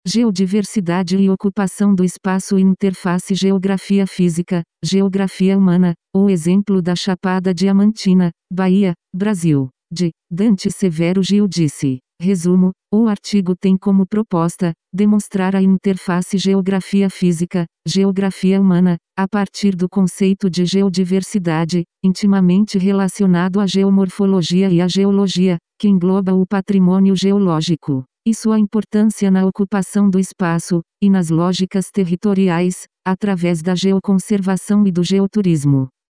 Geodiversidade e ocupação do espaço e interface geografia física, geografia humana, ou exemplo da Chapada Diamantina, Bahia, Brasil, de Dante Severo Gil disse. Resumo: o artigo tem como proposta demonstrar a interface geografia física, geografia humana, a partir do conceito de geodiversidade, intimamente relacionado à geomorfologia e à geologia, que engloba o patrimônio geológico, e sua importância na ocupação do espaço, e nas lógicas territoriais, através da geoconservação e do geoturismo.